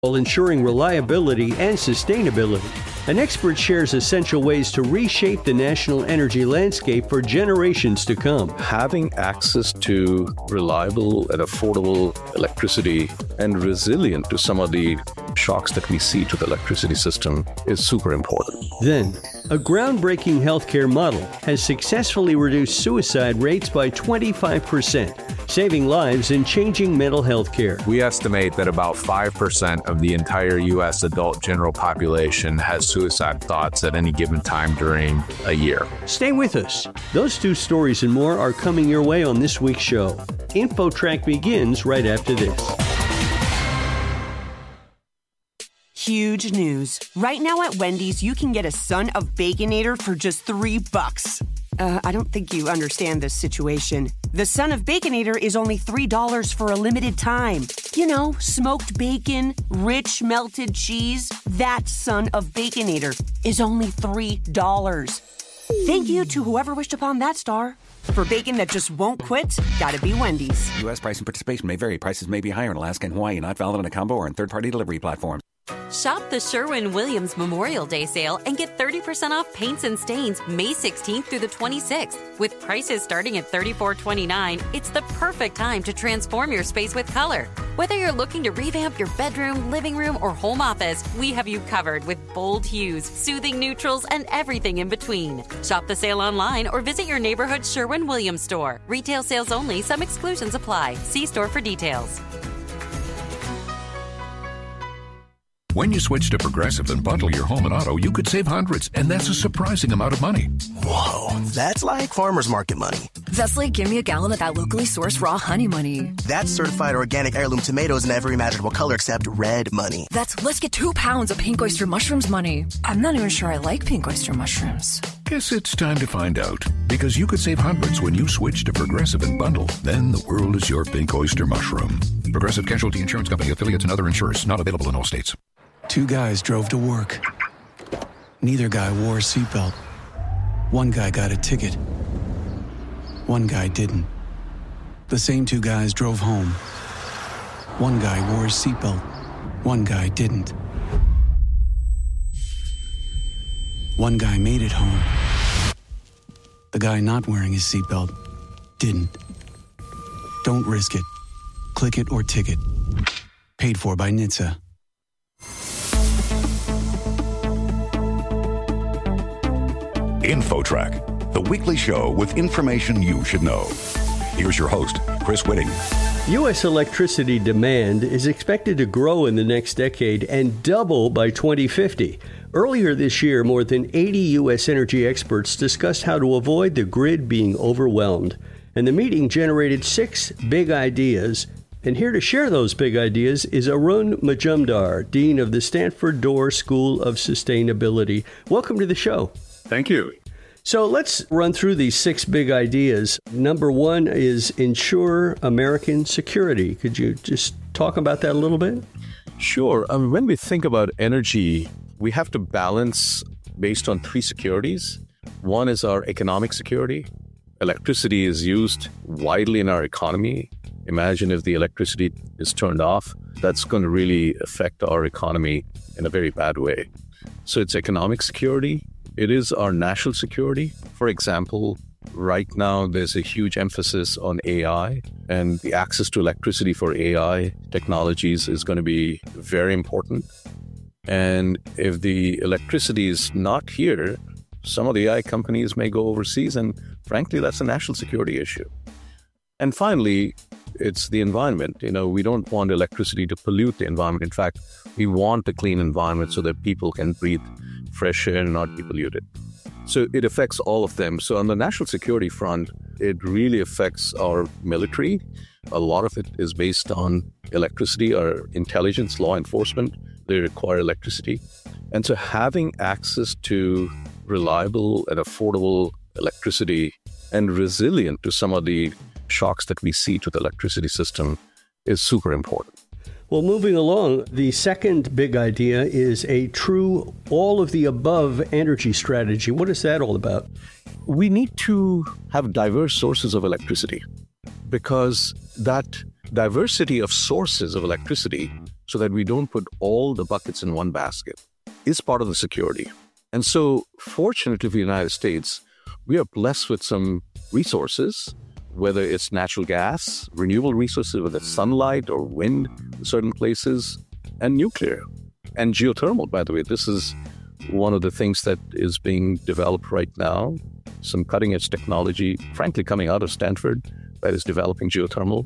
while ensuring reliability and sustainability. An expert shares essential ways to reshape the national energy landscape for generations to come. Having access to reliable and affordable electricity and resilient to some of the shocks that we see to the electricity system is super important. Then, a groundbreaking healthcare model has successfully reduced suicide rates by 25%, saving lives and changing mental health care. We estimate that about 5% of the entire U.S. adult general population has suicide thoughts at any given time during a year. Stay with us. Those two stories and more are coming your way on this week's show. InfoTrack begins right after this. Huge news. Right now at Wendy's, you can get a Son of Baconator for just $3. I don't think you understand this situation. The Son of Baconator is only $3 for a limited time. You know, smoked bacon, rich melted cheese. That Son of Baconator is only $3. Thank you to whoever wished upon that star. For bacon that just won't quit, gotta be Wendy's. U.S. price and participation may vary. Prices may be higher in Alaska and Hawaii, not valid on a combo or on third-party delivery platforms. Shop the Sherwin-Williams Memorial Day sale and get 30% off paints and stains May 16th through the 26th. With prices starting at $34.29, it's the perfect time to transform your space with color. Whether you're looking to revamp your bedroom, living room, or home office, we have you covered with bold hues, soothing neutrals, and everything in between. Shop the sale online or visit your neighborhood Sherwin-Williams store. Retail sales only. Some exclusions apply. See store for details. When you switch to Progressive and bundle your home and auto, you could save hundreds, and that's a surprising amount of money. Whoa, that's like farmer's market money. That's like give me a gallon of that locally sourced raw honey money. That's certified organic heirloom tomatoes in every imaginable color except red money. That's let's get 2 pounds of pink oyster mushrooms money. I'm not even sure I like pink oyster mushrooms. Guess it's time to find out, because you could save hundreds when you switch to Progressive and bundle. Then the world is your pink oyster mushroom. Progressive Casualty Insurance Company, affiliates, and other insurers. Not available in all states. 2 guys drove to work. Neither guy wore a seatbelt. One guy got a ticket. One guy didn't. The same 2 guys drove home. One guy wore his seatbelt. One guy didn't. One guy made it home. The guy not wearing his seatbelt didn't. Don't risk it. Click it or ticket. Paid for by NHTSA. InfoTrack, the weekly show with information you should know. Here's your host, Chris Whitting. U.S. electricity demand is expected to grow in the next decade and double by 2050. Earlier this year, more than 80 U.S. energy experts discussed how to avoid the grid being overwhelmed. And the meeting generated 6 big ideas. And here to share those big ideas is Arun Majumdar, Dean of the Stanford Doerr School of Sustainability. Welcome to the show. Thank you. So let's run through these 6 big ideas. Number 1 is ensure American security. Could you just talk about that a little bit? Sure. When we think about energy, we have to balance based on 3 securities. One is our economic security. Electricity is used widely in our economy. Imagine if the electricity is turned off, that's going to really affect our economy in a very bad way. So it's economic security. It is our national security. For example, right now there's a huge emphasis on AI, and the access to electricity for AI technologies is going to be very important. And if the electricity is not here, some of the AI companies may go overseas, and frankly, that's a national security issue. And finally, it's the environment. We don't want electricity to pollute the environment. In fact, we want a clean environment so that people can breathe fresh air and not be polluted. So it affects all of them. So on the national security front, it really affects our military. A lot of it is based on electricity. Our intelligence, law enforcement, they require electricity. And so having access to reliable and affordable electricity and resilient to some of the shocks that we see to the electricity system is super important. Well, moving along, the second big idea is a true all-of-the-above energy strategy. What is that all about? We need to have diverse sources of electricity because that diversity of sources of electricity so that we don't put all the buckets in one basket is part of the security. And so, fortunately for the United States, we are blessed with some resources, whether it's natural gas, renewable resources, whether it's sunlight or wind in certain places, and nuclear and geothermal, by the way. This is one of the things that is being developed right now. Some cutting-edge technology, frankly, coming out of Stanford that is developing geothermal.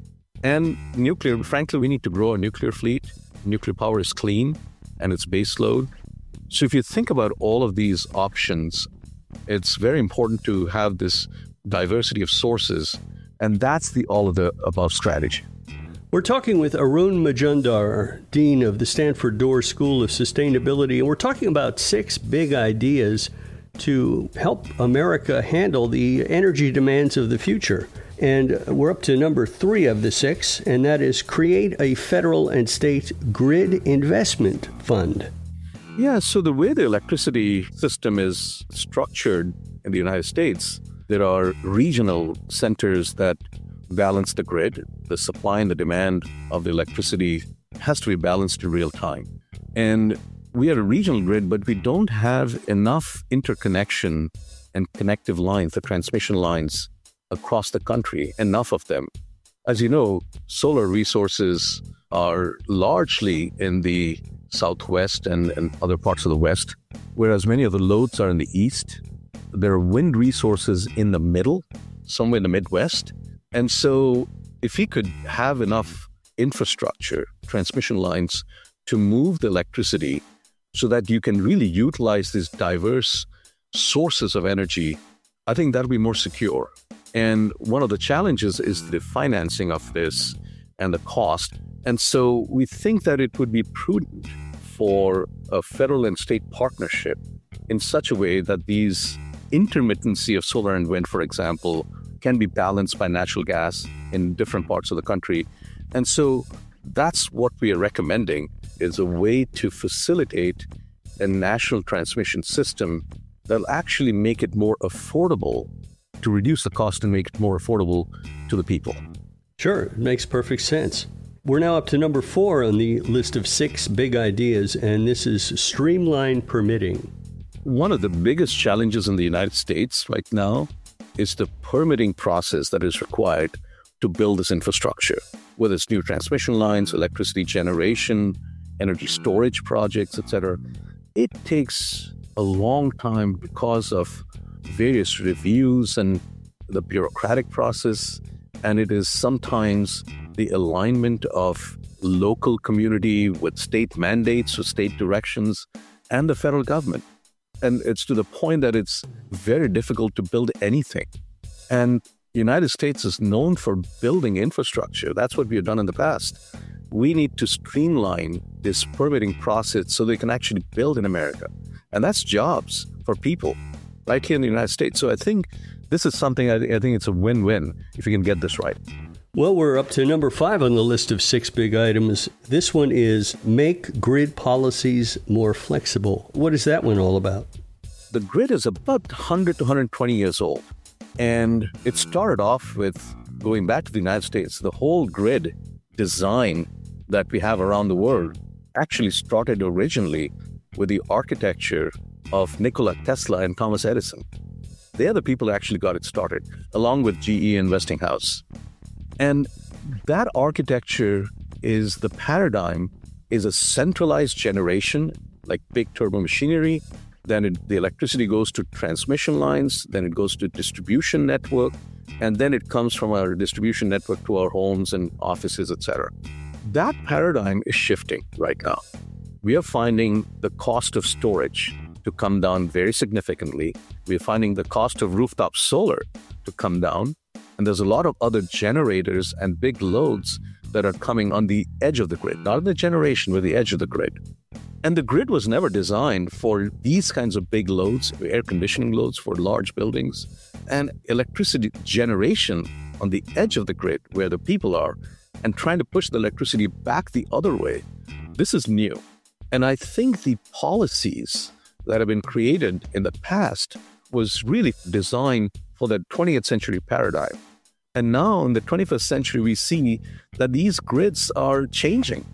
And nuclear, frankly, we need to grow a nuclear fleet. Nuclear power is clean and it's base load. So if you think about all of these options, it's very important to have this diversity of sources. And that's the all of the above strategy. We're talking with Arun Majumdar, Dean of the Stanford Doerr School of Sustainability, and we're talking about 6 big ideas to help America handle the energy demands of the future. And we're up to number 3 of the 6, and that is create a federal and state grid investment fund. Yeah, so the way the electricity system is structured in the United States, there are regional centers that balance the grid. The supply and the demand of the electricity has to be balanced in real time. And we are a regional grid, but we don't have enough interconnection and connective lines, the transmission lines across the country, enough of them. As you know, solar resources are largely in the Southwest and other parts of the West, whereas many of the loads are in the East. There are wind resources in the middle, somewhere in the Midwest. And so if we could have enough infrastructure, transmission lines to move the electricity so that you can really utilize these diverse sources of energy, I think that'll be more secure. And one of the challenges is the financing of this and the cost. And so we think that it would be prudent for a federal and state partnership in such a way that these intermittency of solar and wind, for example, can be balanced by natural gas in different parts of the country. And so that's what we are recommending, is a way to facilitate a national transmission system that'll actually make it more affordable, to reduce the cost and make it more affordable to the people. Sure, it makes perfect sense. We're now up to number 4 on the list of 6 big ideas, and this is streamline permitting. One of the biggest challenges in the United States right now is the permitting process that is required to build this infrastructure, whether it's new transmission lines, electricity generation, energy storage projects, etc. It takes a long time because of various reviews and the bureaucratic process, and it is sometimes the alignment of local community with state mandates or state directions and the federal government. And it's to the point that it's very difficult to build anything. And the United States is known for building infrastructure. That's what we have done in the past. We need to streamline this permitting process so they can actually build in America. And that's jobs for people right here in the United States. So I think this is something, I think it's a win-win if you can get this right. Well, we're up to number 5 on the list of 6 big items. This one is make grid policies more flexible. What is that one all about? The grid is about 100 to 120 years old. And it started off with going back to the United States. The whole grid design that we have around the world actually started originally with the architecture of Nikola Tesla and Thomas Edison. They are the people who actually got it started, along with GE and Westinghouse. And that architecture is the paradigm, is a centralized generation, like big turbo machinery. Then the electricity goes to transmission lines, then it goes to distribution network, and then it comes from our distribution network to our homes and offices, etc. That paradigm is shifting right now. We are finding the cost of storage to come down very significantly. We are finding the cost of rooftop solar to come down. And there's a lot of other generators and big loads that are coming on the edge of the grid, not in the generation, but the edge of the grid. And the grid was never designed for these kinds of big loads, air conditioning loads for large buildings, and electricity generation on the edge of the grid where the people are, and trying to push the electricity back the other way. This is new. And I think the policies that have been created in the past was really designed for the 20th century paradigm. And now in the 21st century, we see that these grids are changing.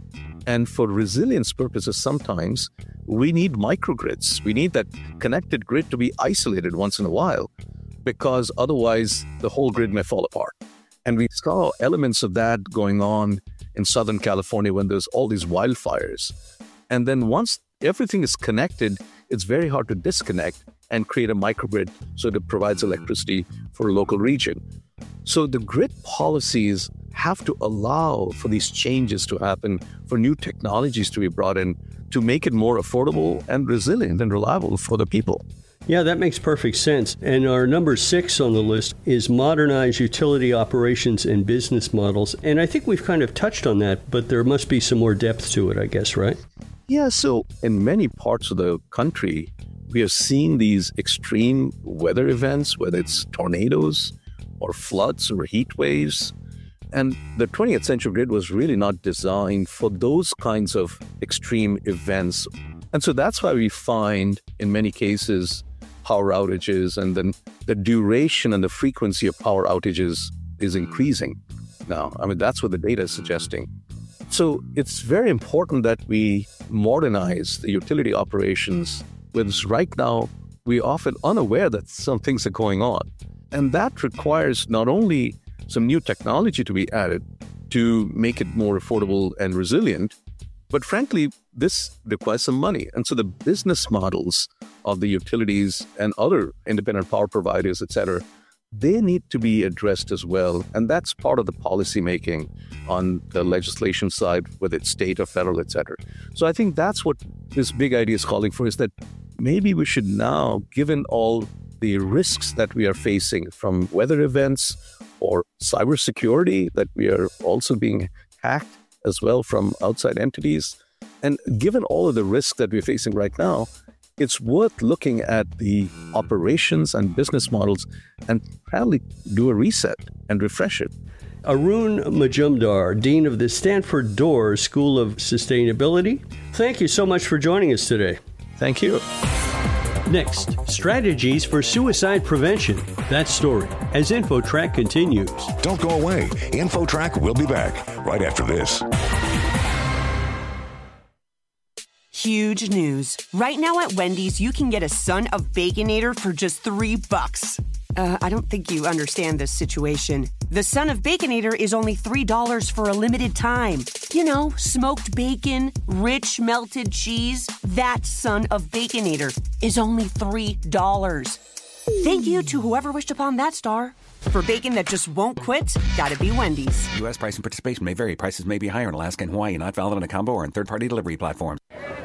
And for resilience purposes, sometimes we need microgrids. We need that connected grid to be isolated once in a while, because otherwise the whole grid may fall apart. And we saw elements of that going on in Southern California when there's all these wildfires. And then once everything is connected, it's very hard to disconnect and create a microgrid so that it provides electricity for a local region. So the grid policies have to allow for these changes to happen, for new technologies to be brought in, to make it more affordable and resilient and reliable for the people. Yeah, that makes perfect sense. And our number 6 on the list is modernize utility operations and business models. And I think we've kind of touched on that, but there must be some more depth to it, I guess, right? Yeah, so in many parts of the country, we are seeing these extreme weather events, whether it's tornadoes or floods or heat waves. And the 20th century grid was really not designed for those kinds of extreme events. And so that's why we find, in many cases, power outages, and then the duration and the frequency of power outages is increasing now. I mean, that's what the data is suggesting. So it's very important that we modernize the utility operations, because right now we're often unaware that some things are going on. And that requires not only some new technology to be added to make it more affordable and resilient, but frankly, this requires some money. And so the business models of the utilities and other independent power providers, et cetera, they need to be addressed as well. And that's part of the policy making on the legislation side, whether it's state or federal, et cetera. So I think that's what this big idea is calling for, is that maybe we should now, given all the risks that we are facing from weather events or cybersecurity, that we are also being hacked as well from outside entities, and given all of the risks that we're facing right now, it's worth looking at the operations and business models and probably do a reset and refresh it. Arun Majumdar, Dean of the Stanford Doerr School of Sustainability, thank you so much for joining us today. Thank you. Next, strategies for suicide prevention. That story as InfoTrack continues. Don't go away. InfoTrack will be back right after this. Huge news. Right now at Wendy's, you can get a Son of Baconator for just $3. I don't think you understand this situation. The Son of Baconator is only $3 for a limited time. You know, smoked bacon, rich melted cheese. That Son of Baconator is only $3. Thank you to whoever wished upon that star. For bacon that just won't quit, gotta be Wendy's. U.S. price and participation may vary. Prices may be higher in Alaska and Hawaii, not valid on a combo or on third-party delivery platforms.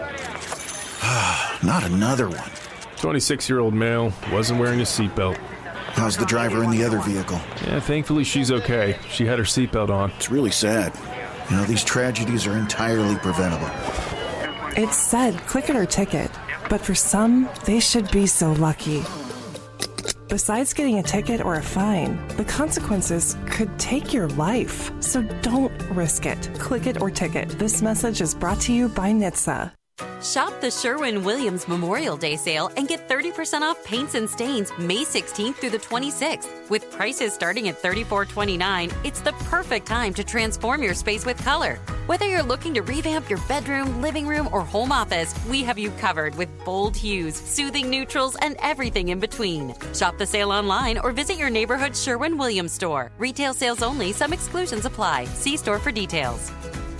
Not another one. 26-year-old male, wasn't wearing a seatbelt. How's the driver in the other vehicle? Yeah, thankfully she's okay. She had her seatbelt on. It's really sad. You know, these tragedies are entirely preventable. It said click it or ticket, but for some, they should be so lucky. Besides getting a ticket or a fine, the consequences could take your life. So don't risk it. Click it or ticket. This message is brought to you by NHTSA. Shop the Sherwin-Williams Memorial Day sale and get 30% off paints and stains May 16th through the 26th. With prices starting at $34.29, it's the perfect time to transform your space with color. Whether you're looking to revamp your bedroom, living room, or home office, we have you covered with bold hues, soothing neutrals, and everything in between. Shop the sale online or visit your neighborhood Sherwin-Williams store. Retail sales only. Some exclusions apply. See store for details.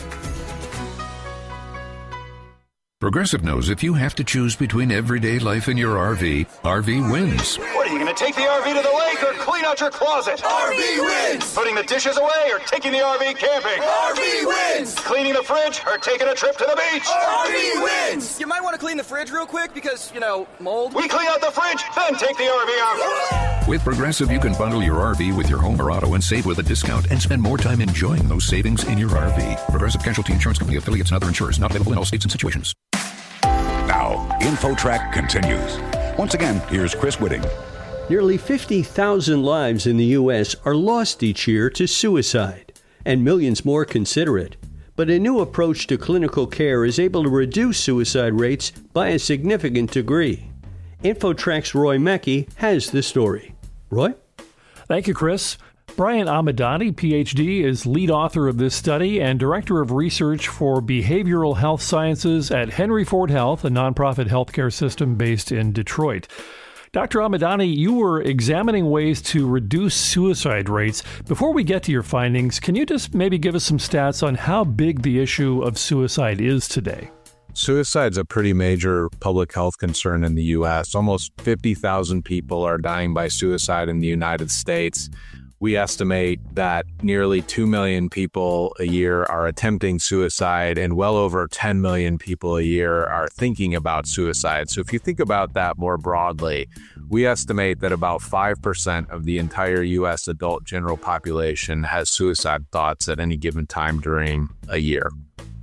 Progressive knows if you have to choose between everyday life and your RV, RV wins. What, are you going to take the RV to the lake or clean out your closet? RV wins! Putting the dishes away or taking the RV camping? RV wins! Cleaning the fridge or taking a trip to the beach? RV wins! You might want to clean the fridge real quick because, mold. We clean out the fridge, then take the RV out. With Progressive, you can bundle your RV with your home or auto and save with a discount and spend more time enjoying those savings in your RV. Progressive Casualty Insurance Company, affiliates, and other insurers. Not available in all states and situations. Now, InfoTrack continues. Once again, here's Chris Whitting. Nearly 50,000 lives in the U.S. are lost each year to suicide, and millions more consider it. But a new approach to clinical care is able to reduce suicide rates by a significant degree. InfoTrack's Roy Mackey has the story. Roy? Thank you, Chris. Brian Amadani, PhD, is lead author of this study and director of research for behavioral health sciences at Henry Ford Health, a nonprofit healthcare system based in Detroit. Dr. Amadani, you were examining ways to reduce suicide rates. Before we get to your findings, can you just maybe give us some stats on how big the issue of suicide is today? Suicide's a pretty major public health concern in the U.S. Almost 50,000 people are dying by suicide in the United States. We estimate that nearly 2 million people a year are attempting suicide, and well over 10 million people a year are thinking about suicide. So if you think about that more broadly, we estimate that about 5% of the entire U.S. adult general population has suicide thoughts at any given time during a year.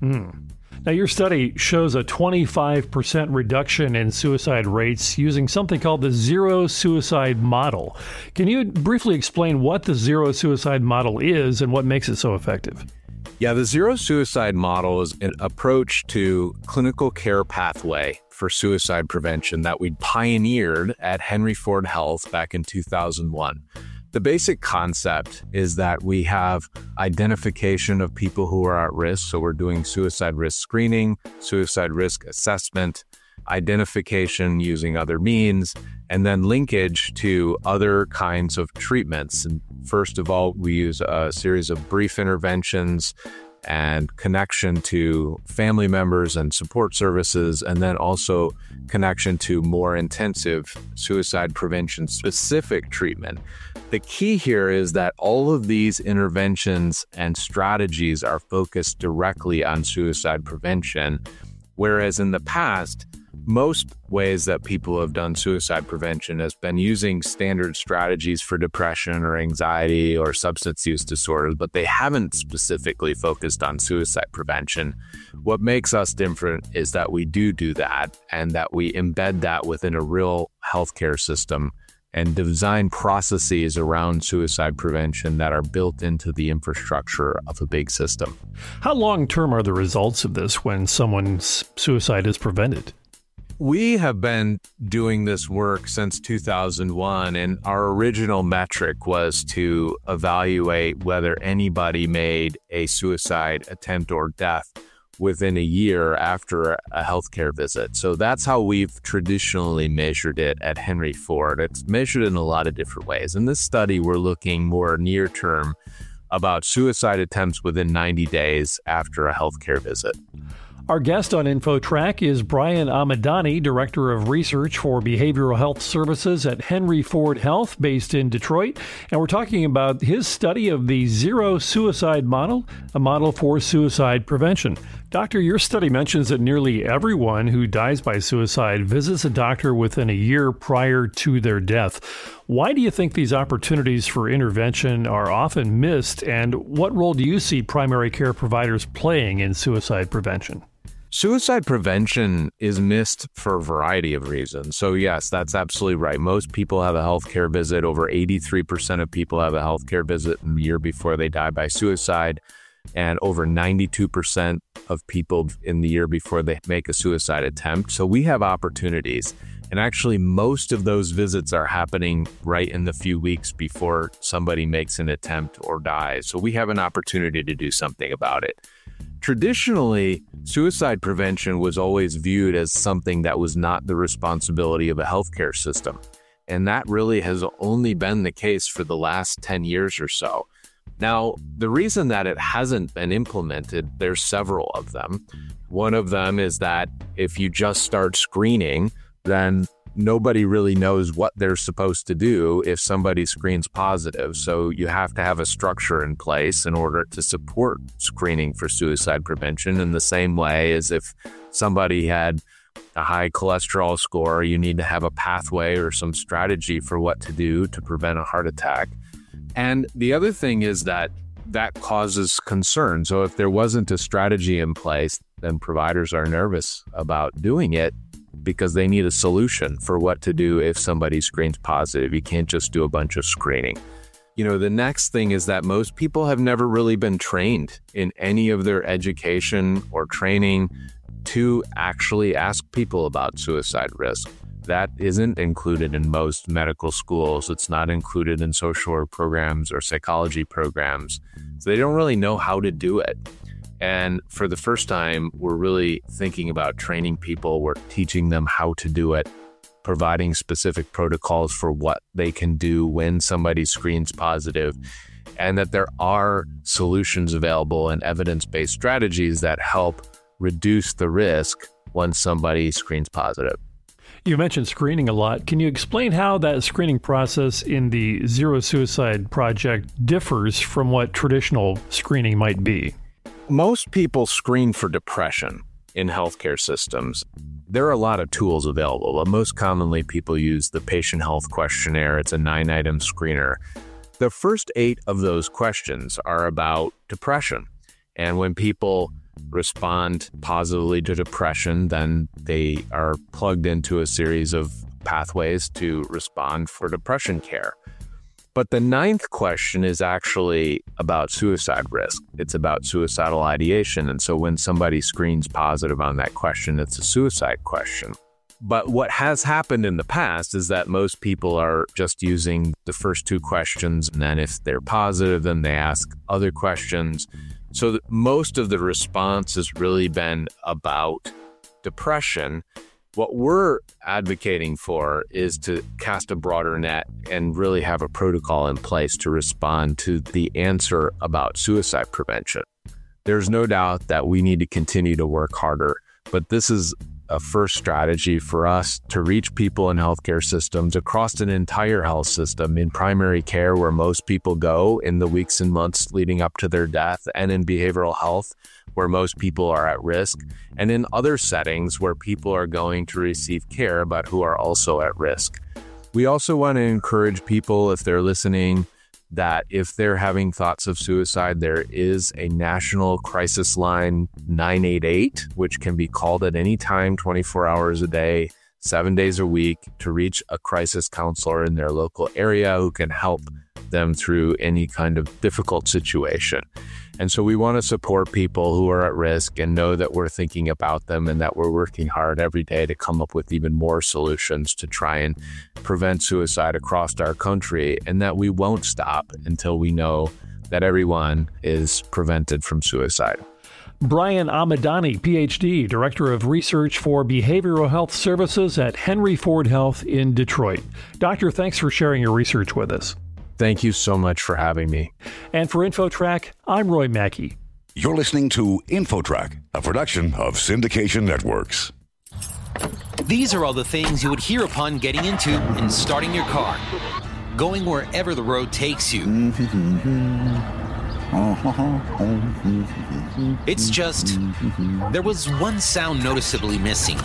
Now, your study shows a 25% reduction in suicide rates using something called the Zero Suicide Model. Can you briefly explain what the Zero Suicide Model is and what makes it so effective? Yeah, the Zero Suicide Model is an approach to clinical care pathway for suicide prevention that we pioneered at Henry Ford Health back in 2001. The basic concept is that we have identification of people who are at risk. So we're doing suicide risk screening, suicide risk assessment, identification using other means, and then linkage to other kinds of treatments. And first of all, we use a series of brief interventions and connection to family members and support services, and then also connection to more intensive suicide prevention specific treatment. The key here is that all of these interventions and strategies are focused directly on suicide prevention, whereas in the past, most ways that people have done suicide prevention has been using standard strategies for depression or anxiety or substance use disorders, but they haven't specifically focused on suicide prevention. What makes us different is that we do that and that we embed that within a real healthcare system and design processes around suicide prevention that are built into the infrastructure of a big system. How long-term are the results of this when someone's suicide is prevented? We have been doing this work since 2001, and our original metric was to evaluate whether anybody made a suicide attempt or death within a year after a healthcare visit. So that's how we've traditionally measured it at Henry Ford. It's measured in a lot of different ways. In this study, we're looking more near term about suicide attempts within 90 days after a healthcare visit. Our guest on InfoTrack is Brian Amadani, Director of Research for Behavioral Health Services at Henry Ford Health, based in Detroit. And we're talking about his study of the Zero Suicide Model, a model for suicide prevention. Doctor, your study mentions that nearly everyone who dies by suicide visits a doctor within a year prior to their death. Why do you think these opportunities for intervention are often missed, and what role do you see primary care providers playing in suicide prevention? Suicide prevention is missed for a variety of reasons. So yes, that's absolutely right. Most people have a healthcare visit. Over 83% of people have a healthcare visit in the year before they die by suicide. And over 92% of people in the year before they make a suicide attempt. So we have opportunities. And actually, most of those visits are happening right in the few weeks before somebody makes an attempt or dies. So we have an opportunity to do something about it. Traditionally, suicide prevention was always viewed as something that was not the responsibility of a healthcare system. And that really has only been the case for the last 10 years or so. Now, the reason that it hasn't been implemented, there's several of them. One of them is that if you just start screening, then nobody really knows what they're supposed to do if somebody screens positive. So you have to have a structure in place in order to support screening for suicide prevention, in the same way as if somebody had a high cholesterol score, you need to have a pathway or some strategy for what to do to prevent a heart attack. And the other thing is that causes concern. So if there wasn't a strategy in place, then providers are nervous about doing it because they need a solution for what to do if somebody screens positive. You can't just do a bunch of screening. The next thing is that most people have never really been trained in any of their education or training to actually ask people about suicide risk. That isn't included in most medical schools. It's not included in social work programs or psychology programs. So they don't really know how to do it. And for the first time, we're really thinking about training people. We're teaching them how to do it, providing specific protocols for what they can do when somebody screens positive, and that there are solutions available and evidence-based strategies that help reduce the risk when somebody screens positive. You mentioned screening a lot. Can you explain how that screening process in the Zero Suicide Project differs from what traditional screening might be? Most people screen for depression in healthcare systems. There are a lot of tools available, but most commonly people use the Patient Health Questionnaire. It's a 9-item screener. The first 8 of those questions are about depression. And when people respond positively to depression, then they are plugged into a series of pathways to respond for depression care. But the 9th question is actually about suicide risk. It's about suicidal ideation. And so when somebody screens positive on that question, it's a suicide question. But what has happened in the past is that most people are just using the first 2 questions, and then if they're positive, then they ask other questions. So most of the response has really been about depression. What we're advocating for is to cast a broader net and really have a protocol in place to respond to the answer about suicide prevention. There's no doubt that we need to continue to work harder, but this is a first strategy for us to reach people in healthcare systems across an entire health system, in primary care where most people go in the weeks and months leading up to their death, and in behavioral health where most people are at risk, and in other settings where people are going to receive care but who are also at risk. We also want to encourage people, if they're listening, that if they're having thoughts of suicide, there is a national crisis line 988, which can be called at any time, 24 hours a day, 7 days a week, to reach a crisis counselor in their local area who can help them through any kind of difficult situation. And so we want to support people who are at risk and know that we're thinking about them and that we're working hard every day to come up with even more solutions to try and prevent suicide across our country, and that we won't stop until we know that everyone is prevented from suicide. Brian Amadani, PhD, Director of Research for Behavioral Health Services at Henry Ford Health in Detroit. Doctor, thanks for sharing your research with us. Thank you so much for having me. And for InfoTrack, I'm Roy Mackey. You're listening to InfoTrack, a production of Syndication Networks. These are all the things you would hear upon getting into and starting your car. Going wherever the road takes you. It's just, there was one sound noticeably missing.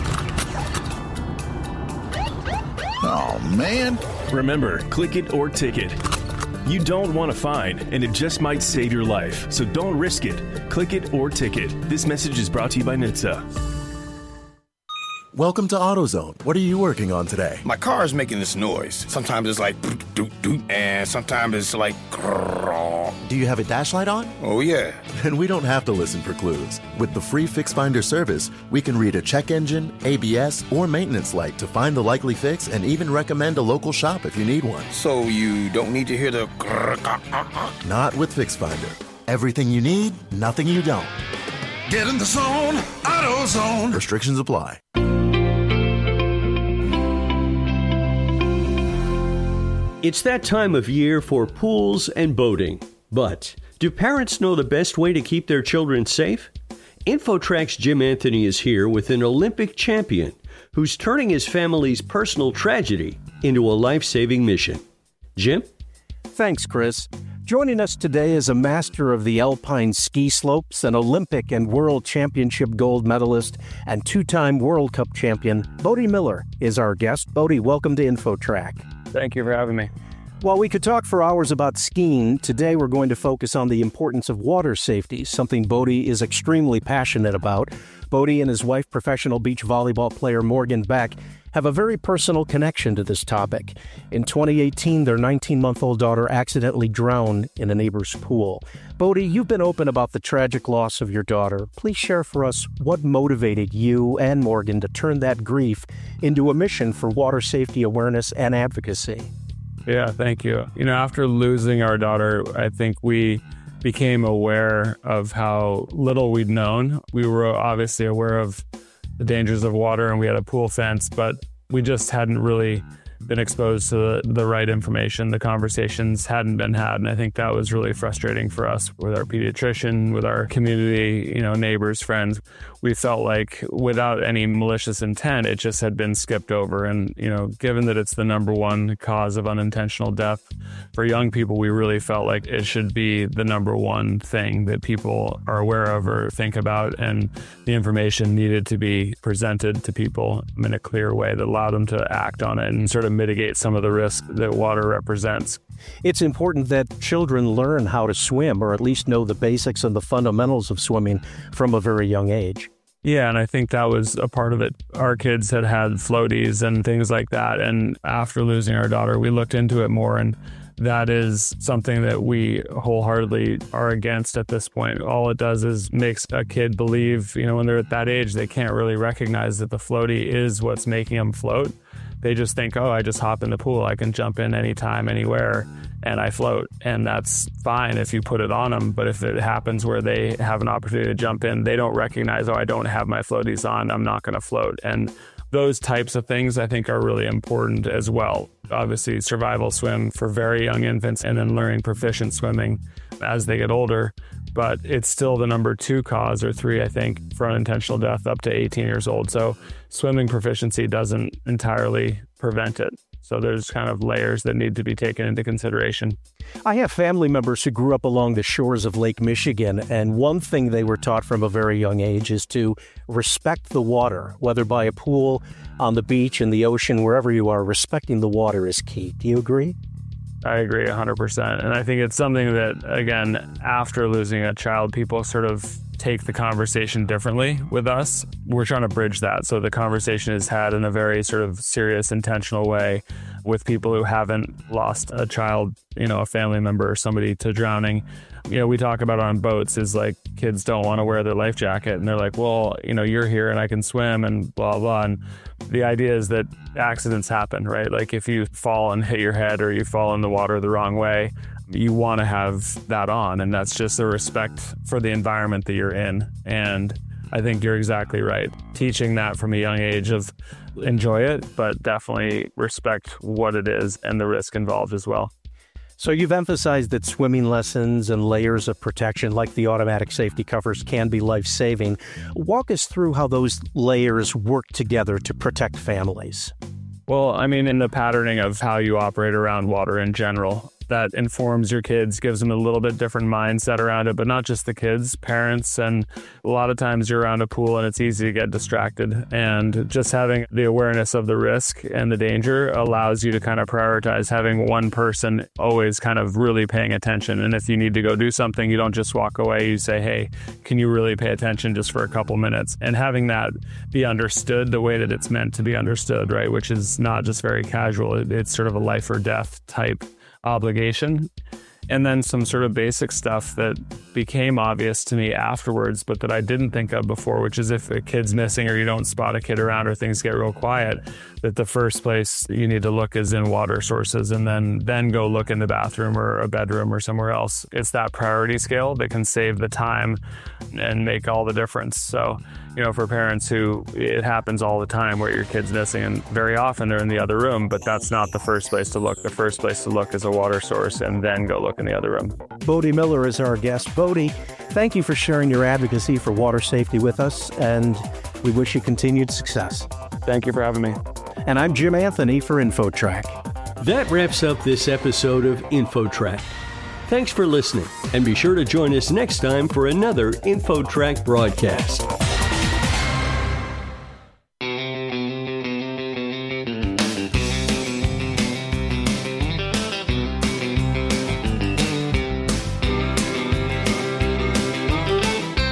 Oh, man. Remember, click it or ticket. You don't want a fine, and it just might save your life. So don't risk it. Click it or ticket. This message is brought to you by NHTSA. Welcome to AutoZone. What are you working on today? My car is making this noise. Sometimes it's like doot doot, and sometimes it's like grrr. Do you have a dash light on? Oh yeah. Then we don't have to listen for clues. With the free Fix Finder service, we can read a check engine, ABS, or maintenance light to find the likely fix and even recommend a local shop if you need one. So you don't need to hear the grrr. Not with Fix Finder. Everything you need, nothing you don't. Get in the zone, AutoZone. Restrictions apply. It's that time of year for pools and boating. But do parents know the best way to keep their children safe? InfoTrack's Jim Anthony is here with an Olympic champion who's turning his family's personal tragedy into a life-saving mission. Jim? Thanks, Chris. Joining us today is a master of the alpine ski slopes, an Olympic and World Championship gold medalist, and 2-time World Cup champion. Bodie Miller is our guest. Bodie, welcome to InfoTrack. Thank you for having me. While we could talk for hours about skiing, today we're going to focus on the importance of water safety, something Bodie is extremely passionate about. Bodie and his wife, professional beach volleyball player Morgan Beck, have a very personal connection to this topic. In 2018, their 19-month-old daughter accidentally drowned in a neighbor's pool. Bodie, you've been open about the tragic loss of your daughter. Please share for us what motivated you and Morgan to turn that grief into a mission for water safety awareness and advocacy. Yeah, thank you. After losing our daughter, I think we became aware of how little we'd known. We were obviously aware of the dangers of water, and we had a pool fence, but we just hadn't really been exposed to the right information. The conversations hadn't been had, and I think that was really frustrating for us with our pediatrician, with our community, neighbors, friends. We felt like without any malicious intent, it just had been skipped over. And, given that it's the number one cause of unintentional death for young people, we really felt like it should be the number one thing that people are aware of or think about. And the information needed to be presented to people in a clear way that allowed them to act on it and sort of mitigate some of the risk that water represents. It's important that children learn how to swim, or at least know the basics and the fundamentals of swimming from a very young age. Yeah, and I think that was a part of it. Our kids had floaties and things like that. And after losing our daughter, we looked into it more, and that is something that we wholeheartedly are against at this point. All it does is makes a kid believe, when they're at that age, they can't really recognize that the floaty is what's making them float. They just think, oh, I just hop in the pool. I can jump in anytime, anywhere, and I float. And that's fine if you put it on them. But if it happens where they have an opportunity to jump in, they don't recognize, oh, I don't have my floaties on, I'm not going to float. And those types of things, I think, are really important as well. Obviously, survival swim for very young infants, and then learning proficient swimming as they get older. But it's still the number 2 cause, or 3, I think, for unintentional death up to 18 years old. So swimming proficiency doesn't entirely prevent it. So there's kind of layers that need to be taken into consideration. I have family members who grew up along the shores of Lake Michigan, and one thing they were taught from a very young age is to respect the water, whether by a pool, on the beach, in the ocean, wherever you are. Respecting the water is key. Do you agree? I agree 100%. And I think it's something that, again, after losing a child, people sort of take the conversation differently with us. We're trying to bridge that. So the conversation is had in a very sort of serious, intentional way with people who haven't lost a child, a family member or somebody to drowning. We talk about on boats is like kids don't want to wear their life jacket, and they're like, well, you're here and I can swim and blah, blah. And the idea is that accidents happen, right? Like if you fall and hit your head, or you fall in the water the wrong way, you want to have that on. And that's just a respect for the environment that you're in. And I think you're exactly right. Teaching that from a young age of enjoy it, but definitely respect what it is and the risk involved as well. So you've emphasized that swimming lessons and layers of protection like the automatic safety covers can be life-saving. Walk us through how those layers work together to protect families. Well, in the patterning of how you operate around water in general, that informs your kids, gives them a little bit different mindset around it, but not just the kids, parents. And a lot of times you're around a pool and it's easy to get distracted. And just having the awareness of the risk and the danger allows you to kind of prioritize having one person always kind of really paying attention. And if you need to go do something, you don't just walk away. You say, hey, can you really pay attention just for a couple minutes? And having that be understood the way that it's meant to be understood, right? Which is not just very casual. It's sort of a life or death type obligation. And then some sort of basic stuff that became obvious to me afterwards, but that I didn't think of before, which is if a kid's missing or you don't spot a kid around or things get real quiet, that the first place you need to look is in water sources, and then go look in the bathroom or a bedroom or somewhere else. It's that priority scale that can save the time and make all the difference. So, for parents who it happens all the time where your kid's missing, and very often they're in the other room, but that's not the first place to look. The first place to look is a water source, and then go look in the other room. Bodie Miller is our guest. Bodie, thank you for sharing your advocacy for water safety with us, and we wish you continued success. Thank you for having me. And I'm Jim Anthony for InfoTrack. That wraps up this episode of InfoTrack. Thanks for listening, and be sure to join us next time for another InfoTrack broadcast.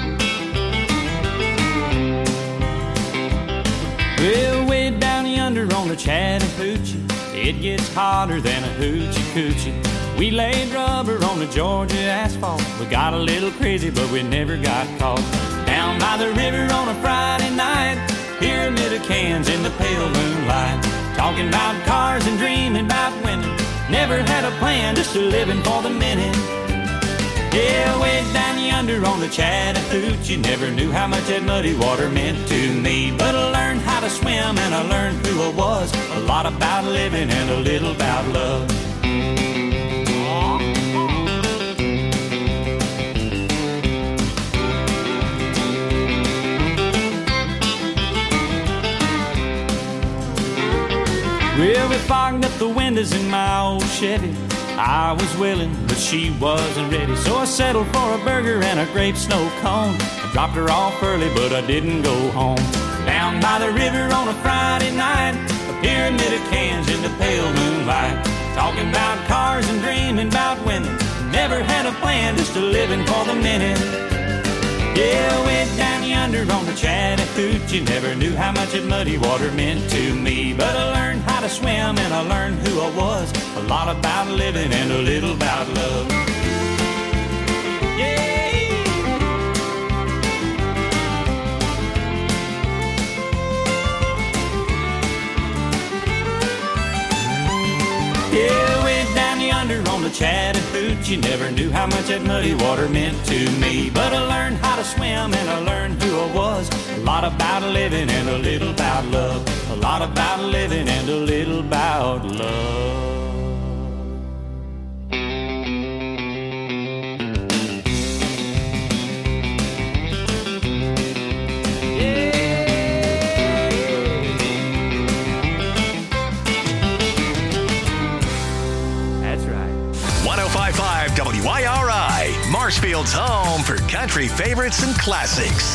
Well, way down yonder the Chattahoochee. It gets hotter than a hoochie coochie. We laid rubber on the Georgia asphalt. We got a little crazy, but we never got caught. Down by the river on a Friday night, pyramid of cans in the pale moonlight. Talking about cars and dreaming about women. Never had a plan, just a living for the minute. Yeah, way down yonder on the Chattahoochee, never knew how much that muddy water meant to me. But I learned how to swim and I learned who I was. A lot about living and a little about love. Well, we fogged up the windows in my old Chevy. I was willing, but she wasn't ready. So I settled for a burger and a grape snow cone. I dropped her off early, but I didn't go home. Down by the river on a Friday night, a pyramid of cans in the pale moonlight. Talking about cars and dreaming about women. Never had a plan, just a living for the minute. Yeah, way down yonder on the Chattahoochee, never knew how much that muddy water meant to me. But I learned how to swim and I learned who I was. A lot about living and a little about love. Yeah, way down yonder on the Chattahoochee, never knew how much that muddy water meant to me. But I learned how to swim and I learned who I was. A lot about living and a little about love. A lot about living and a little about love. WIRI, Marshfield's home for country favorites and classics.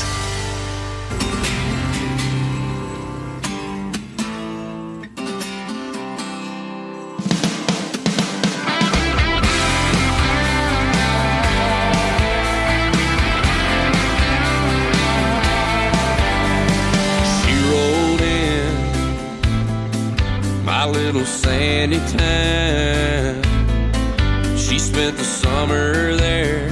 She rolled in my little sandy town. She spent the summer there,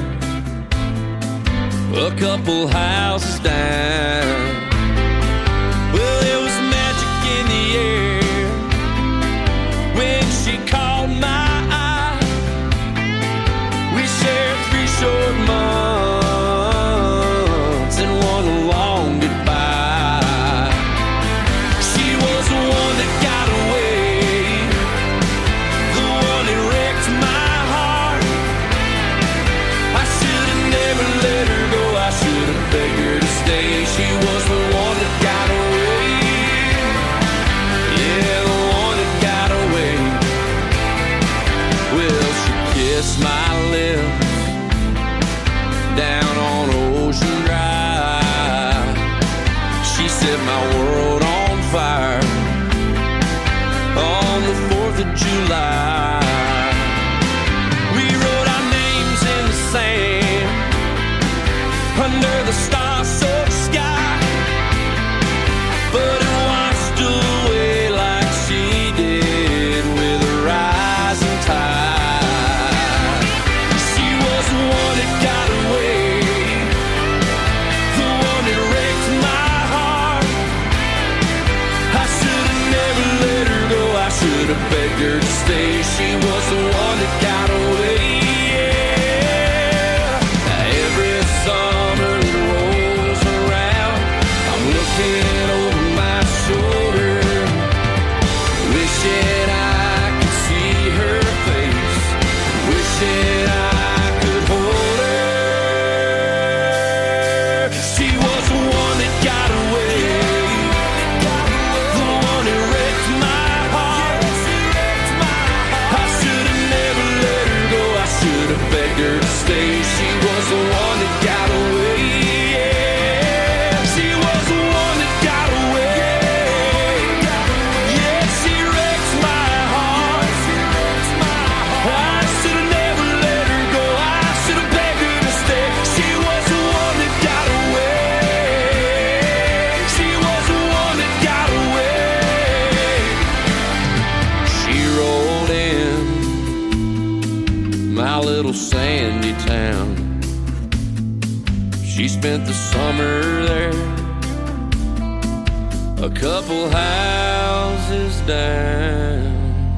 a couple houses down. Well, there was magic in the air when she caught my eye. We shared 3 short months and one long goodbye. She was the one that got away, the one that wrecked my let her go, I should have begged her to stay. She was the one that got away. Yeah, the one that got away. Well, she kissed my lips down on Ocean Drive. She set my world on fire on the 4th of July. We wrote our names in the sand under the star-soaked sky, but it washed away like she did with a rising tide. She was the one that got away, the one that wrecked my heart. I should have never let her go, I should have begged her to stay. She was the one that got away. Looking over my shoulder, wishing I could see her face, wishing I could hold her. She was the one that got away, the one that wrecked my heart. I should have never let little sandy town. She spent the summer there, a couple houses down.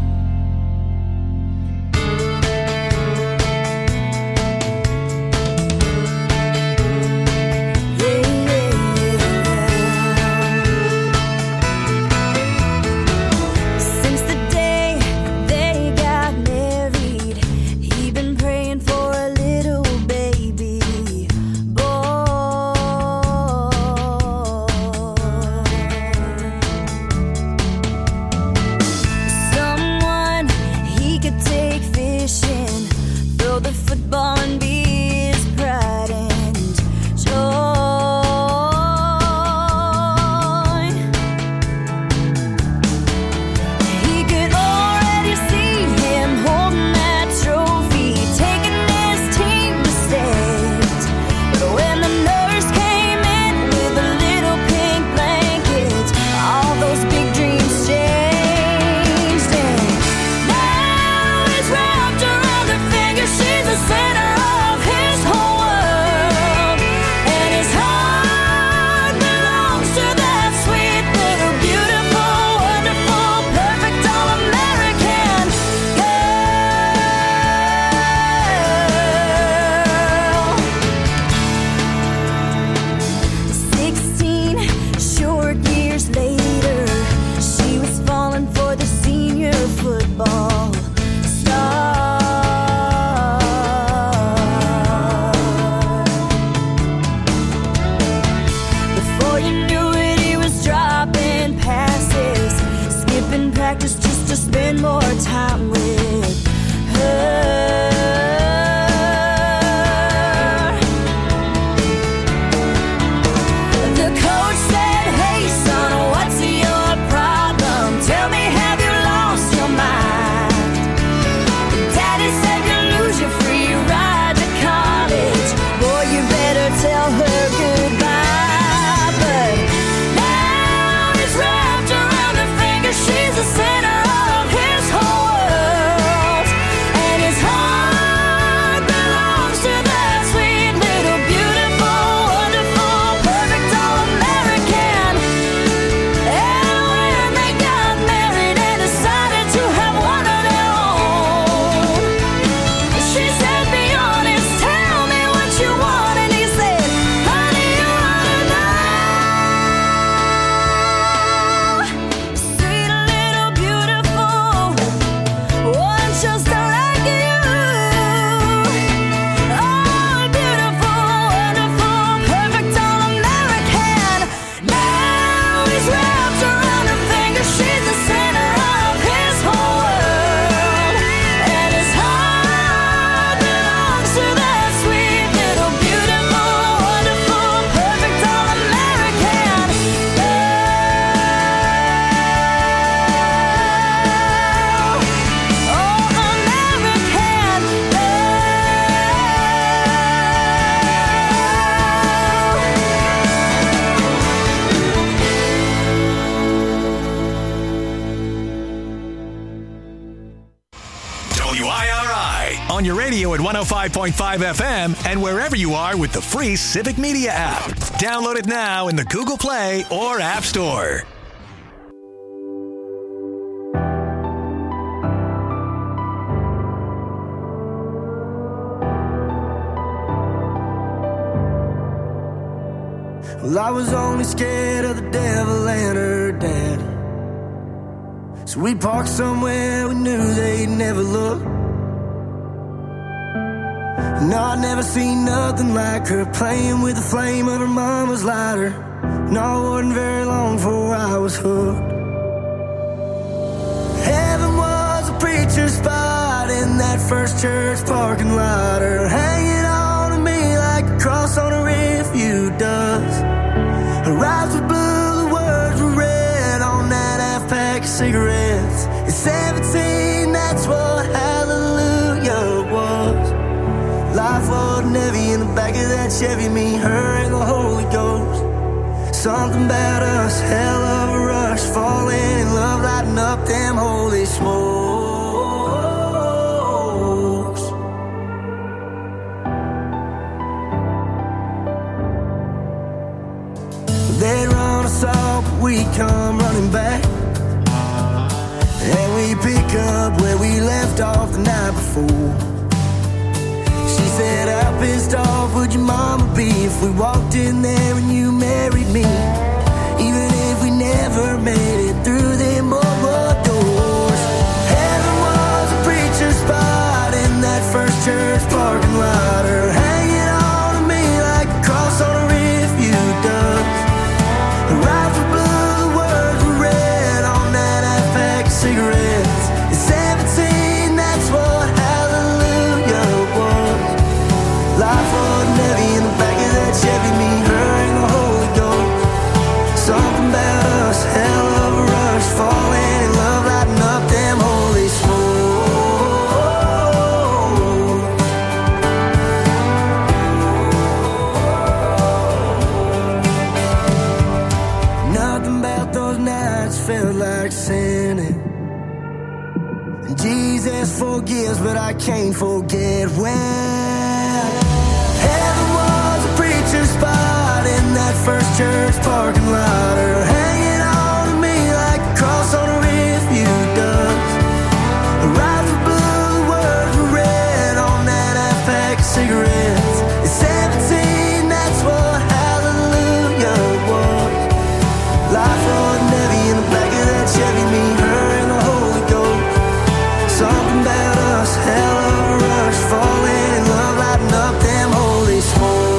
On your radio at 105.5 FM and wherever you are with the free Civic Media app. Download it now in the Google Play or App Store. Well, I was only scared of the devil and her dad. So we parked somewhere we knew they'd never look. No, I'd never seen nothing like her, playing with the flame of her mama's lighter. No, it wasn't very long before I was hooked. Heaven was a preacher's spot in that first church parking lot, her hanging on to me like a cross on a refuge does. Her eyes were blue, the words were red on that half pack of cigarettes. At 17, that's what hallelujah was. Life wasn't heavy in the back of that Chevy, me, her, and the Holy Ghost. Something about us, hell of a rush, falling in love, lighting up them holy smokes. come running back, and we pick up where we left off the night before. She said, how pissed off would your mama be if we walked in there and you married me, even if we never made it through them boardwalk doors. Heaven was a preacher's spot in that first church parking lot, or hanging on to me like a cross on a refuge does. Her eyes were blue, the words were red on that half-pack of cigarettes. At 17, that's what hallelujah was. Life wasn't heavy in the back of that Chevy, me, her, and the Holy Ghost. Something about us, hell of a rush, falling in love, lighting up them holy smokes. Nothing about those nights felt like sinning. Jesus forgives, but I can't forget when heaven was a preacher's spot in that first church parking lot, or hanging on to me like a cross on a refuge does. Her eyes were blue, the words were red on that half-pack of cigarettes. At 17, that's what hallelujah was. Life wasn't heavy in the back of that Chevy, me, her, and the Holy Ghost. Something about us, hell of a rush, falling in love, lighting up them holy smokes.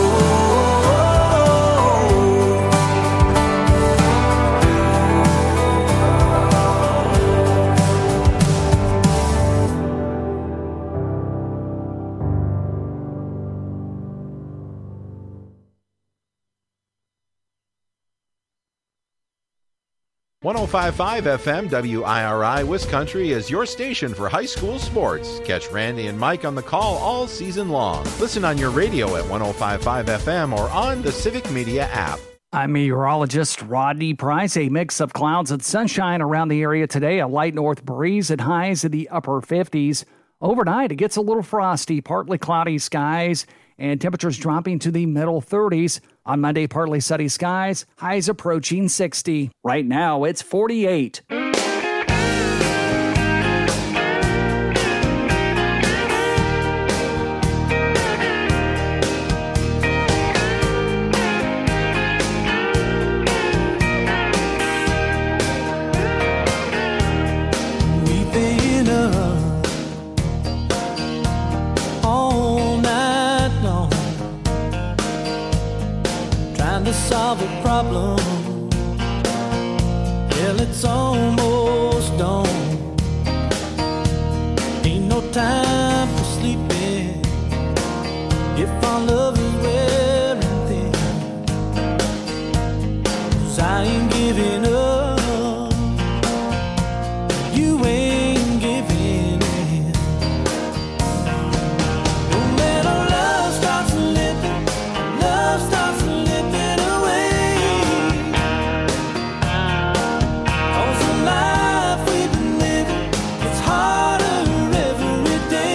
.105.5 FM WIRI Wiscountry is your station for high school sports. Catch Randy and Mike on the call all season long. Listen on your radio at 105.5 FM or on the Civic Media app. I'm meteorologist Rodney Price. A mix of clouds and sunshine around the area today. A light north breeze at highs in the upper 50s. Overnight, it gets a little frosty, partly cloudy skies, and temperatures dropping to the middle 30s. On Monday, partly sunny skies, highs approaching 60. Right now, it's 48. We've been up all night long, trying to solve a problem. Well, it's almost dawn. Ain't no time for sleeping if our love is wearing thin. 'Cause I ain't giving up, you ain't giving in. When our love starts slipping, love starts slipping away. 'Cause the life we've been living, it's harder every day.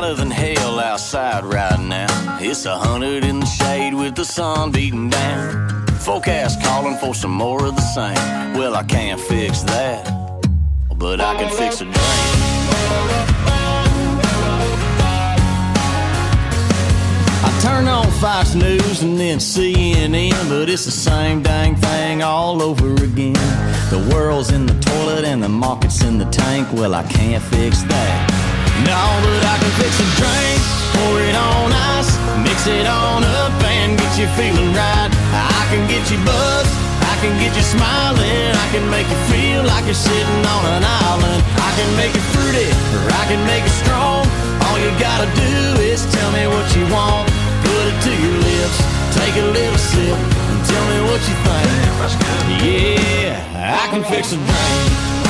hotter than hell outside right now. It's 100 in the shade with the sun beating down. Forecast calling for some more of the same. Well, I can't fix that, but I can fix a drain. Turn on Fox News and then CNN, but it's the same dang thing all over again. The world's in the toilet and the market's in the tank. Well, I can't fix that. No, but I can fix a drink, pour it on ice, mix it on up and get you feeling right. I can get you buzzed, I can get you smiling, I can make you feel like you're sitting on an island. I can make it fruity, or I can make it strong. All you gotta do is tell me what you want. Put it to your lips, take a little sip, and tell me what you think. Yeah, I can fix a drink.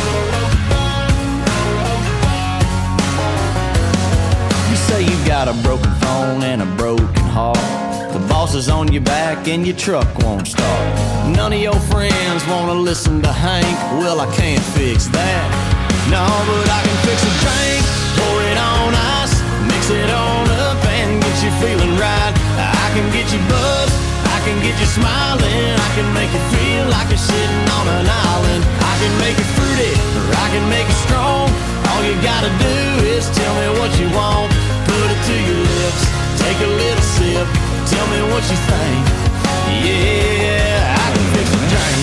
You say you got a broken phone and a broken heart. The boss is on your back and your truck won't start. None of your friends wanna listen to Hank. Well, I can't fix that. No, but I can fix a drink, pour it on ice, mix it on up and get you feeling right. I can get you buzzed, I can get you smiling, I can make you feel like you're sitting on an island. I can make it fruity, or I can make it strong. All you gotta do is tell me what you want. Put it to your lips, take a little sip, tell me what you think. Yeah, I can fix a drink.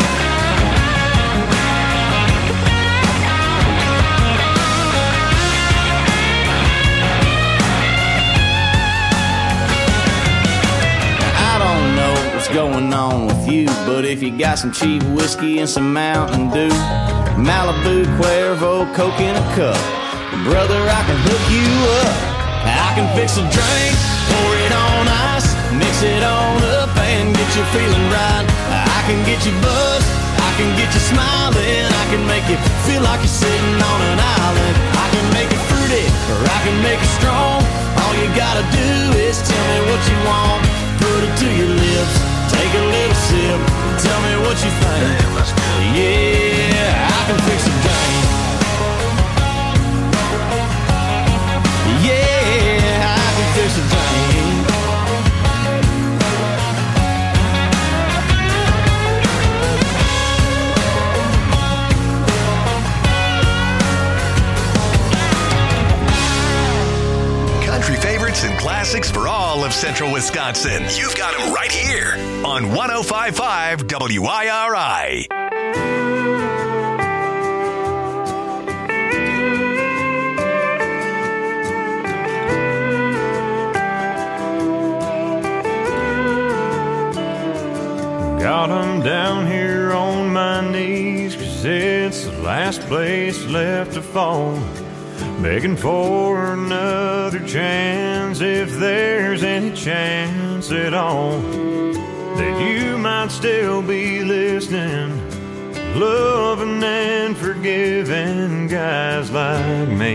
Going on with you, but if you got some cheap whiskey and some Mountain Dew, Malibu, Cuervo, Coke in a cup, brother, I can hook you up. I can fix a drink, pour it on ice, mix it on up and get you feeling right. I can get you buzzed, I can get you smiling, I can make you feel like you're sitting on an island. I can make it fruity, or I can make it strong. All you gotta do is tell me what you want. Put it to your lips, take a little sip, tell me what you think. Yeah, I can fix a drink. Yeah, I can fix a drink. Country favorites and classics for all of Central Wisconsin. You've got them right here on 105.5 WIRI. Got 'em down here on my knees, 'cause it's the last place left to fall. Begging for another chance, if there's any chance at all that you might still be listening, loving and forgiving guys like me.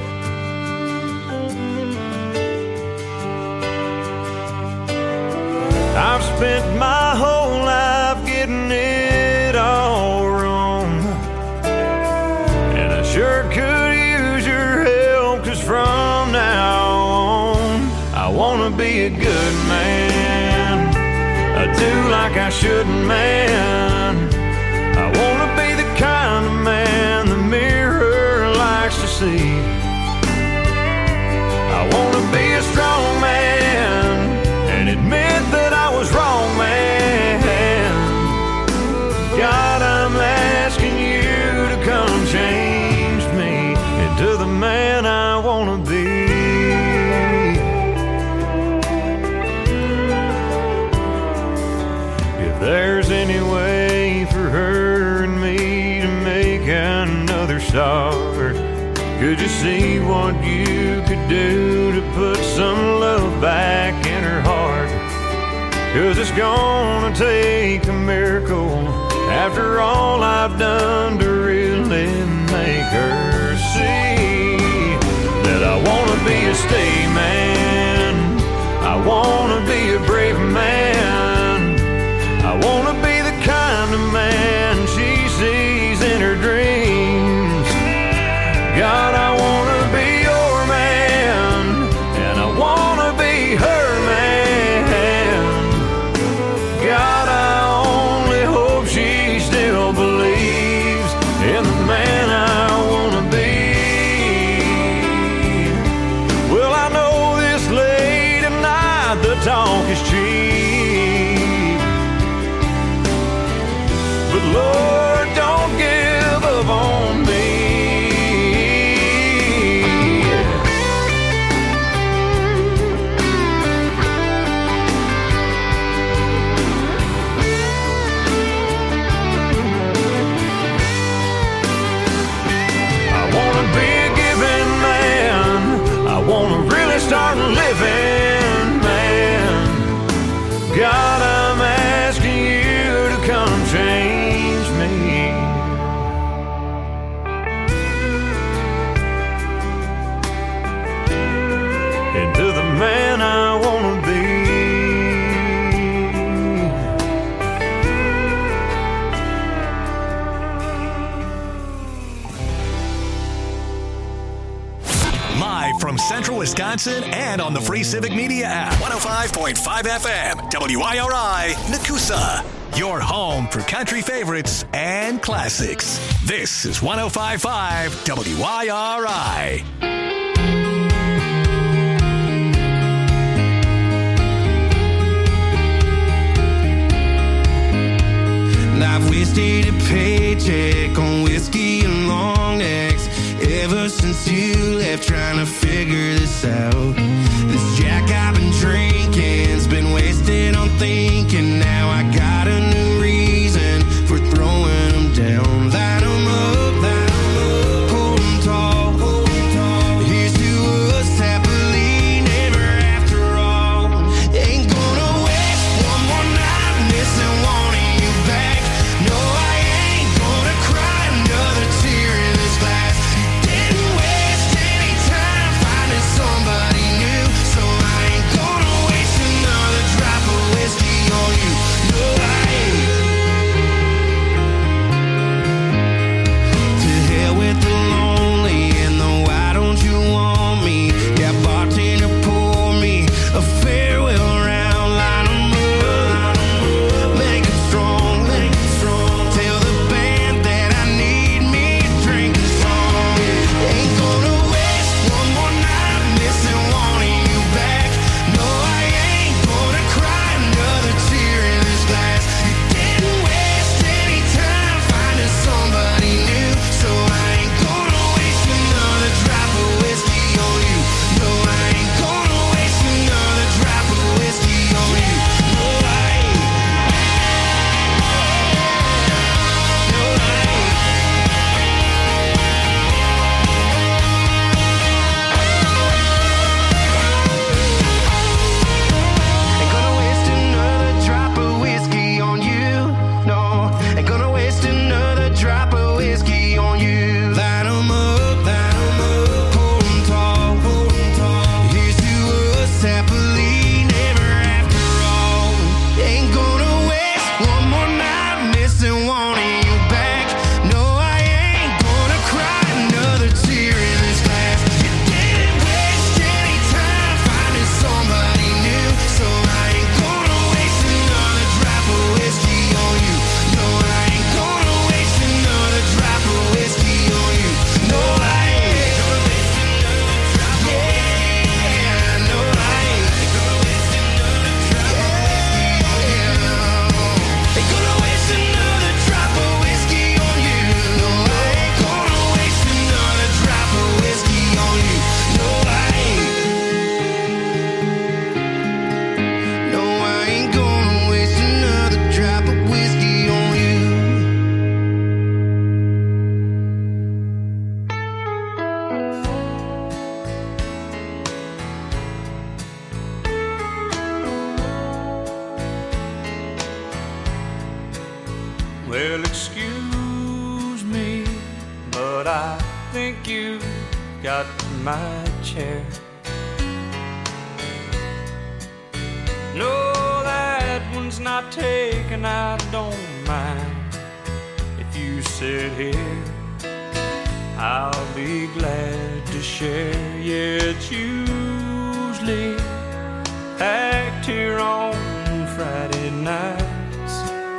I've spent my whole life getting it all wrong, and I sure could use your help, 'cause from now on I wanna be a good man. I do like I shouldn't, man. I wanna be the kind of man the mirror likes to see. I wanna be a strong man and admit that I was wrong, man. God, I'm asking you to come change me into the man I wanna be. If there's any way for her and me to make another start, could you see what you could do to put some love back in her heart? 'Cause it's gonna take a miracle after all I've done to really make her see that I wanna be a stay man. I wanna be a brave man. I wanna be the kind of man she sees in her dreams. God, I wanna be your man. is cheap. But Lord, don't give up on me. Start living, man. God, I'm asking you to come change me. Into the man I want to be. Live from Central Wisconsin and on the free Civic Media app. 105.5 FM, WIRI, Nakusa. Your home for country favorites and classics. This is 105.5 WIRI. I've wasted a paycheck on whiskey and long necks ever since you left, trying to figure this out. This Jack I've been drinking's been wasted on thinking. Now I got a new reason for throwing them down. Light them up, hold them tall. Here's to us happily never after all. Ain't gonna waste one more night missing wanting you back. No, I ain't gonna cry another tear in this glass. Didn't waste any time finding somebody new, so I ain't gonna waste another drop of whiskey on you. No, I ain't. To hell with the lonely and the why don't you want me? Yeah, bartender, pour me a farewell round. Line 'em up, make 'em strong. Tell the band that I need me a drinking song. Ain't gonna waste one more night missing wanting you back. No, I ain't gonna cry another tear in this glass. You didn't waste any time finding somebody new, so I ain't gonna waste another drop of whiskey on you. No, I ain't gonna waste another drop of whiskey on you. No, I ain't. No, I ain't. Ain't gonna waste another drop of whiskey on you. No, ain't gonna waste another drop of whiskey on you. Light 'em up, hold 'em tall. Here's to us happily never after all. Ain't gonna waste one more night missing wanting you back. No, I ain't gonna cry another tear in this glass. You didn't waste any time finding somebody new, so I ain't gonna waste another drop of whiskey on you. No, I ain't gonna waste another drop of whiskey on you. No, I ain't gonna waste another drop of whiskey. Yeah, no, I ain't gonna waste another drop of whiskey on you. Ain't gonna waste another drop of whiskey on you. No, I ain't gonna waste another drop of whiskey on you. No, I ain't. No, I ain't gonna waste another drop of whiskey on you. Well, excuse me, but I think you got my chair. No, that one's not taken, I don't mind. If you sit here, I'll be glad to share. Yeah, it's usually packed here on Friday nights.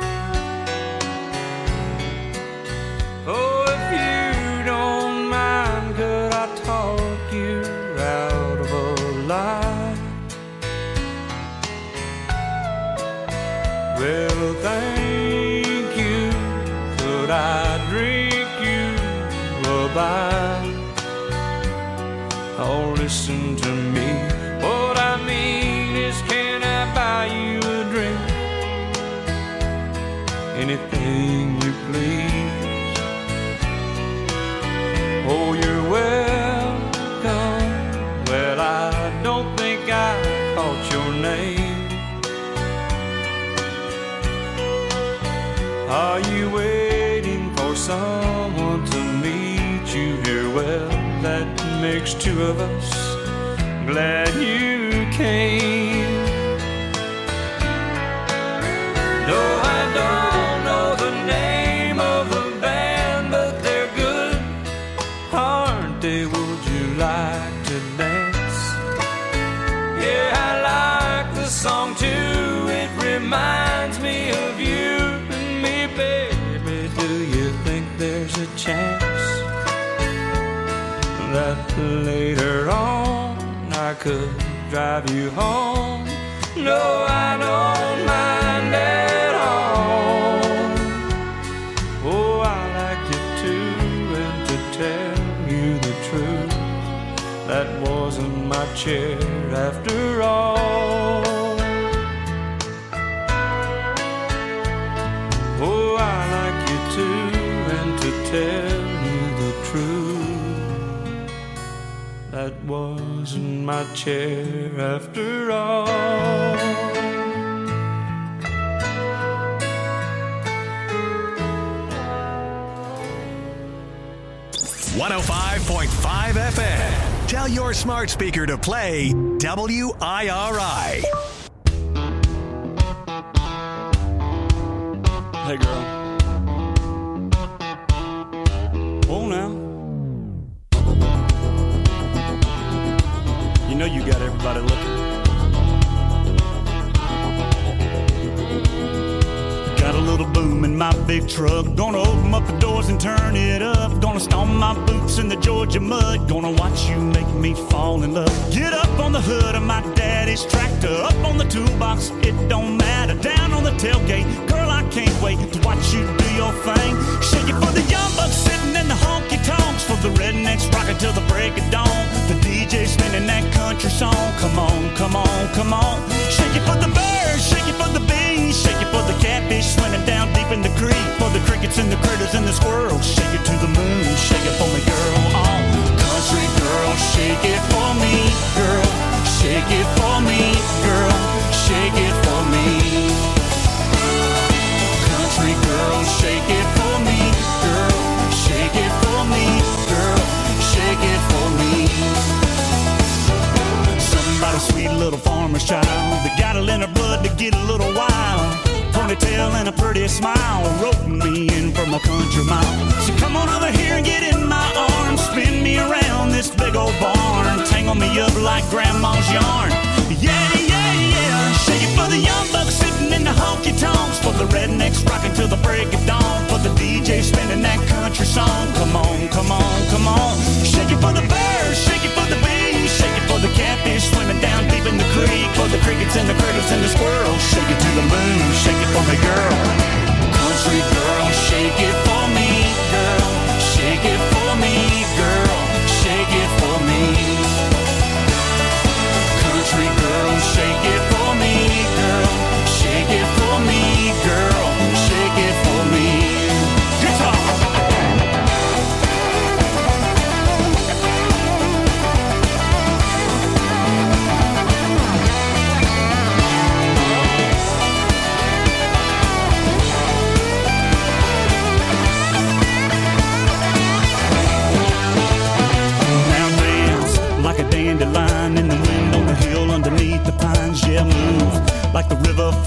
Oh, if you don't mind, could I talk you out of a lie? well, thank you. Could I drink you a bite? Oh, listen to me. What I mean is, can I buy you a drink? Anything you please. Oh, you're welcome. Well, I don't think I caught your name. Are you waiting for someone to meet you here? Well, that makes two of us. Glad you came. No, I don't know the name of the band, but they're good, aren't they? Would you like to dance? Yeah, I like the song too. It reminds me of you and me, baby. Do you think there's a chance that later on I could drive you home? No, I don't mind at all. Oh, I like you too, and to tell you the truth, that wasn't my chair after all. Oh, I like you too, and to tell you the truth, that wasn't my chair after all. 105.5 FM. Tell your smart speaker to play WIRI. Hey, girl. Oh, now. You know you got everybody looking. Got a little boom in my big truck. Gonna open up the doors and turn it up. Gonna stomp my boots in the Georgia mud. Gonna watch you make me fall in love. Get up on the hood of my daddy's tractor. Up on the toolbox, it don't matter. Down on the tailgate, girl, I can't wait to watch you do your thing. Shake it for the young bucks sitting in the honky tonks. For the rednecks rocking till the break of dawn. The DJ spinning that country song. Come on, come on, come on. Shake it for the birds, shake it for the bees. Shake it for the catfish swimming down deep in the creek. For the crickets and the critters and the squirrels. Shake it to the moon, shake it for me, girl. Oh, country girl, shake it for me, girl. Shake it for me, girl. Shake it for me. Country girl, shake it for me, girl. Shake it for me, girl. Shake it for me. Somebody sweet little farmer's child that got it in her blood to get a little wild. Ponytail and a pretty smile, roping me in from a country mile. So come on over here and get in my arms, spin me around this big old barn, tangle me up like grandma's yarn. Yeah, yeah, yeah. Shake it for the young bucks sitting in the honky tonks. For the rednecks rocking till the break of dawn. For the DJ spinning that country song. Come on, come on, come on. Shake it for the birds, shake it for the bees. Shake it for the catfish swimming down deep in the creek. For the crickets and the critters and the squirrels. Shake it to the moon, shake it for me, girl. Country girl, shake it for me, girl. Shake it for me, girl. Shake it for me. Country girl, shake it for me, girl. Shake it for me, girl. Shake it for me. Guitar. Like a dandelion in the wind on the hill underneath the pines. Yeah, move like the river